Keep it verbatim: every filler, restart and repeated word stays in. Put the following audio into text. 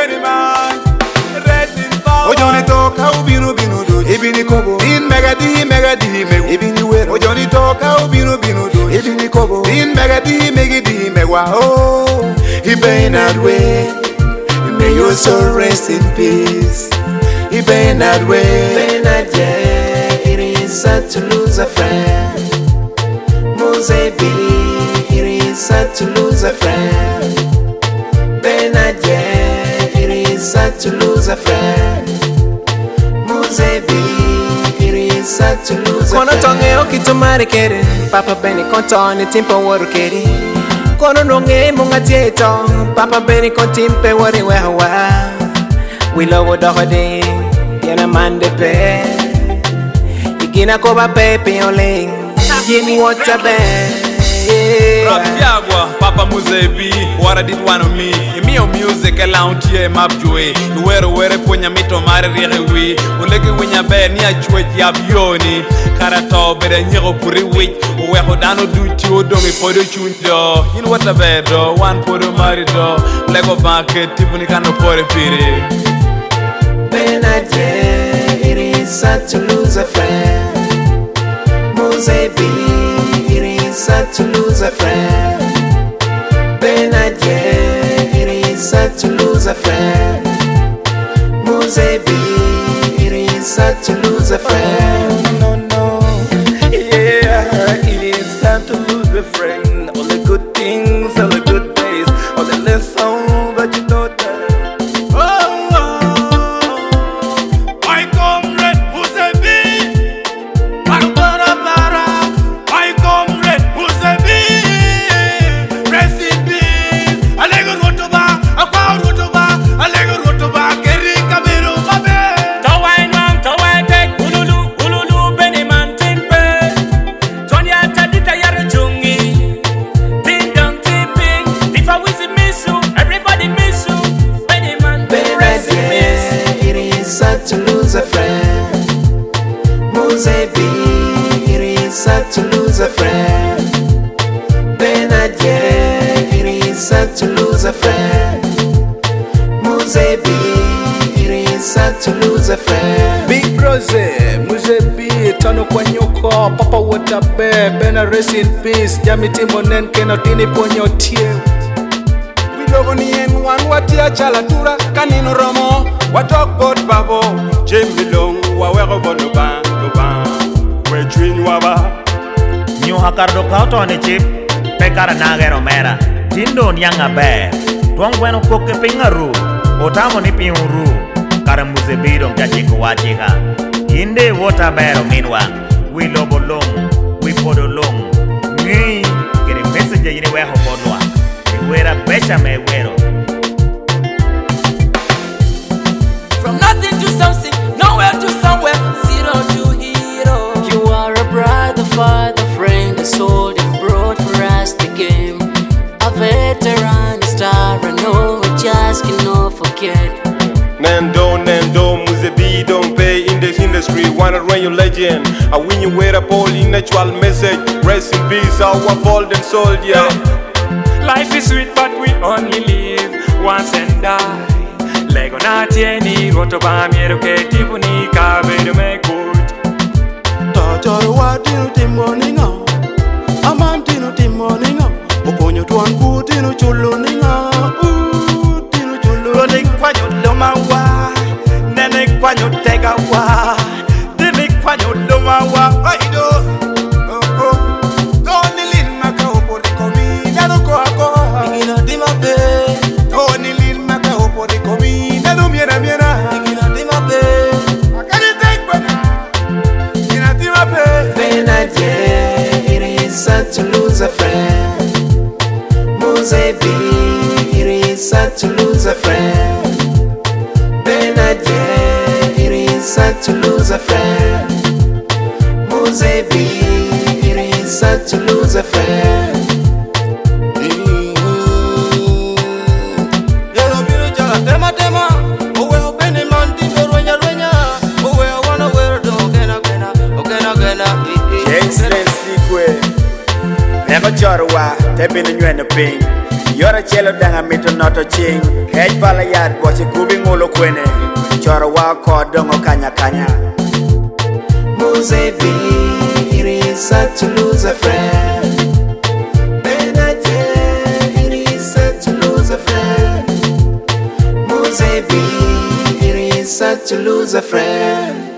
Benny man. Rest in power. Ojoni toka ubinu binu do. Ibini kobo. In mega di mega di mego. Ibini wero. Ojoni toka ubinu binu do. Ibini kobo. In mega di mega di megwa. Oh, he been that way. May your soul rest in peace. He been that way. Been that yeah. It is sad to lose a friend. Muzebi. It is sad to lose a friend. Been that yeah. It is sad to lose a friend. Muzebi. It is sad to lose a friend. Kono tonge okitumare kere. Papa Benny kontoni timpo waru kere. Kono nonge munga tieto. Papa Benny kontimpe wari wehawa. We love what the day. Yana man de pe. Ikina koba pepe oling. Give me what a bed. Rock Jaguar, Papa Muzebi, what I did one of me. In me music around here, map joy. You wear a wear when you meet on my rewe. You look at when you're bad near Chwet Yabioni. Karato, but then you're pretty weak. Where Hodano do to do me for the tune door. You know what a bed door, one for the married door. Lego market, Tiffany can afford a pity. Benadje, it is sad to lose a friend. Muzebi, it is sad to lose a friend. Benadje, it is sad to lose a friend. Muzebi, it is sad to lose a friend. No, no, yeah, it is sad to lose a friend. All the good things, all the good days, all the lessons that you taught us. To lose a friend. Muzebi, it is sad to lose a friend. Benadje, it is sad to lose a friend. Muzebi, it is sad to lose a friend. Big Brose, Muzebi, Tano Kwanyoko, Papa Watabe, Bena rest in peace, Jamiti Monen Kenotini Ponyo Tie. Logoni en wan watia chalatura kanino romo watok bot babo jemilong wawero bono ban do ban we twin waba nyu hakardo kauto ne chip pekara nagero mera tindo nyanga be twang bueno koke pingaru otamo ni pinuru kara Muzebi dom jachiko wachika inde wota bero minwa we lobolong we podolong ni kere message yine we hobodwa Wera becha me wero. From nothing to something, nowhere to somewhere, zero to hero. You are a brother, father, friend, a soul and brought for us the game. A veteran, a star, I know, I just cannot forget. Nando, Nando, Muzebi, don't pay in this industry. Wanna run your legend. I win you with a poly natural message. Rest in peace, our fallen soldier. Life is sweet, but we only live once and die. Lego na tieni, roto ba miero ke tipo ni kabedo me good. Tajaro wa tinu timoninga, amam tinu timoninga, oponyo tuan ku tinu chulo ninga, uh tinu chulo. Rone kwanyo loma wa, nene kwanyo tega wa, dene kwanyo loma wa, aido. Sad to lose a friend. Muzebi, it is sad to lose a friend. Benadje, it is sad to lose a friend. Muzebi, it is sad to lose a friend. Never chorwa, te bin nyweno piny yora chielo danga mito noto ching hej pala yad boche gubi ngulo kwene choro wa kod dongo kanya kanya Mose B, it is sad to lose a friend. Benajé, it is sad to lose a friend. Mose B, it is sad to lose a friend.